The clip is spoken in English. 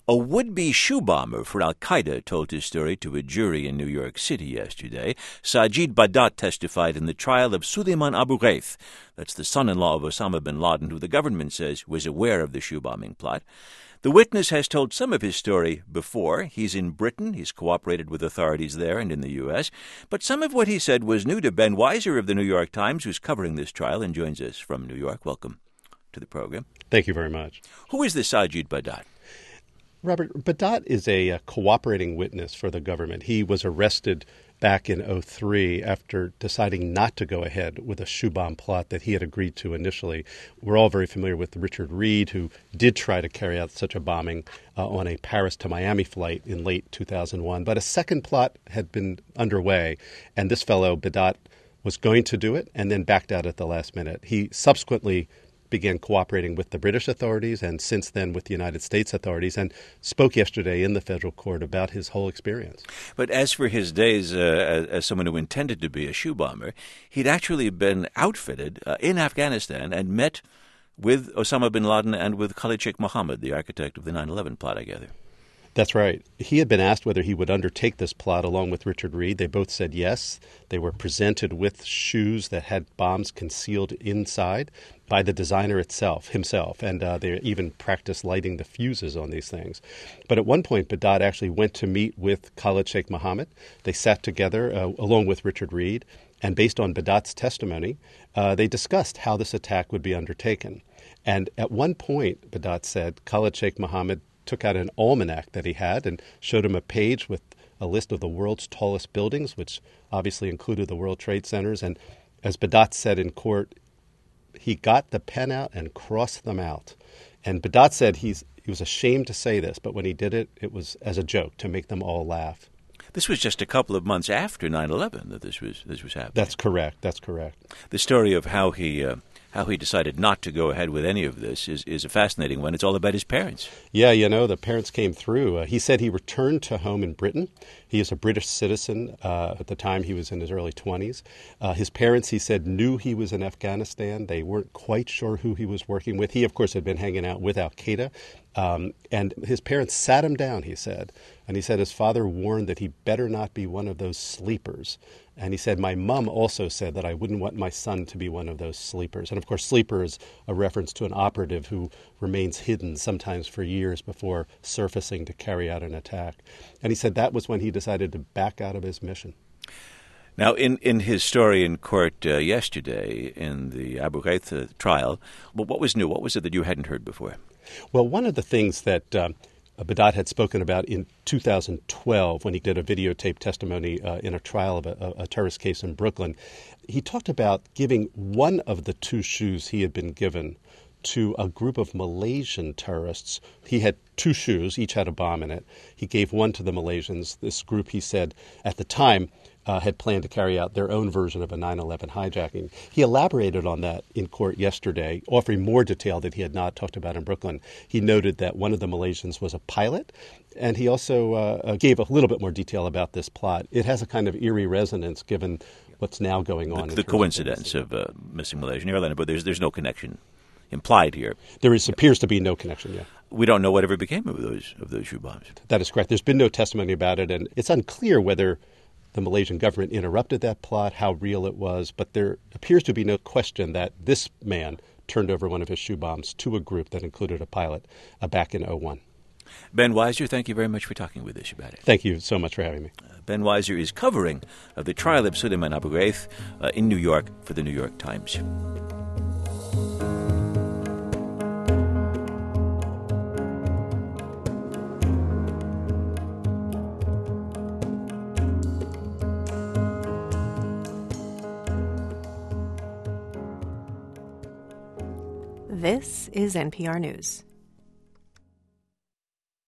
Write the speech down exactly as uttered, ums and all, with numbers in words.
A would-be shoe bomber for al-Qaeda told his story to a jury in New York City yesterday. Sajid Badat testified in the trial of Suleiman Abu Ghaith. That's the son-in-law of Osama bin Laden, who the government says was aware of the shoe bombing plot. The witness has told some of his story before. He's in Britain. He's cooperated with authorities there and in the U S. But some of what he said was new to Ben Weiser of the New York Times, who's covering this trial and joins us from New York. Welcome to the program. Thank you very much. Who is this Sajid Badat? Robert, Badat is a, a cooperating witness for the government. He was arrested back in oh three after deciding not to go ahead with a shoe bomb plot that he had agreed to initially. We're all very familiar with Richard Reid, who did try to carry out such a bombing uh, on a Paris to Miami flight in late two thousand one. But a second plot had been underway, and this fellow, Badat, was going to do it and then backed out at the last minute. He subsequently began cooperating with the British authorities and since then with the United States authorities, and spoke yesterday in the federal court about his whole experience. But as for his days uh, as, as someone who intended to be a shoe bomber, he'd actually been outfitted uh, in Afghanistan and met with Osama bin Laden and with Khalid Sheikh Mohammed, the architect of the nine eleven plot, I gather. That's right. He had been asked whether he would undertake this plot along with Richard Reid. They both said yes. They were presented with shoes that had bombs concealed inside by the designer itself, himself, and uh, they even practiced lighting the fuses on these things. But at one point, Badat actually went to meet with Khalid Sheikh Mohammed. They sat together uh, along with Richard Reid, and based on Badat's testimony, uh, they discussed how this attack would be undertaken. And at one point, Badat said, Khalid Sheikh Mohammed took out an almanac that he had and showed him a page with a list of the world's tallest buildings, which obviously included the World Trade Centers. And as Badat said in court, he got the pen out and crossed them out. And Badat said he's, he was ashamed to say this, but when he did it, it was as a joke to make them all laugh. This was just a couple of months after nine eleven that this was this was happening. That's correct. That's correct. The story of how he uh, how he decided not to go ahead with any of this is, is a fascinating one. It's all about his parents. Yeah, you know, the parents came through. Uh, he said he returned to home in Britain. He is a British citizen. Uh, at the time, he was in his early twenties. Uh, his parents, he said, knew he was in Afghanistan. They weren't quite sure who he was working with. He, of course, had been hanging out with al-Qaeda. Um, and his parents sat him down, he said. And he said his father warned that he better not be one of those sleepers. And he said, my mom also said that I wouldn't want my son to be one of those sleepers. And, of course, sleeper is a reference to an operative who remains hidden sometimes for years before surfacing to carry out an attack. And he said that was when he decided to back out of his mission. Now, in, in his story in court uh, yesterday in the Abu Ghaith uh, trial, well, what was new? What was it that you hadn't heard before? Well, one of the things that uh, Badat had spoken about in two thousand twelve when he did a videotape testimony uh, in a trial of a, a terrorist case in Brooklyn, he talked about giving one of the two shoes he had been given to a group of Malaysian terrorists. He had two shoes, each had a bomb in it. He gave one to the Malaysians. This group, he said, at the time, Uh, had planned to carry out their own version of a nine eleven hijacking. He elaborated on that in court yesterday, offering more detail that he had not talked about in Brooklyn. He noted that one of the Malaysians was a pilot, and he also uh, gave a little bit more detail about this plot. It has a kind of eerie resonance given what's now going on. The, the coincidence of, of uh, missing Malaysian airliner, but there's, there's no connection implied here. There is, appears to be no connection, yeah. We don't know whatever became of those, of those shoe bombs. That is correct. There's been no testimony about it, and it's unclear whether the Malaysian government interrupted that plot, how real it was, but there appears to be no question that this man turned over one of his shoe bombs to a group that included a pilot uh, back in oh one. Ben Weiser, thank you very much for talking with us about it. Thank you so much for having me. Uh, Ben Weiser is covering uh, the trial of Suleiman Abu Ghaith uh, in New York for the New York Times. This is N P R News.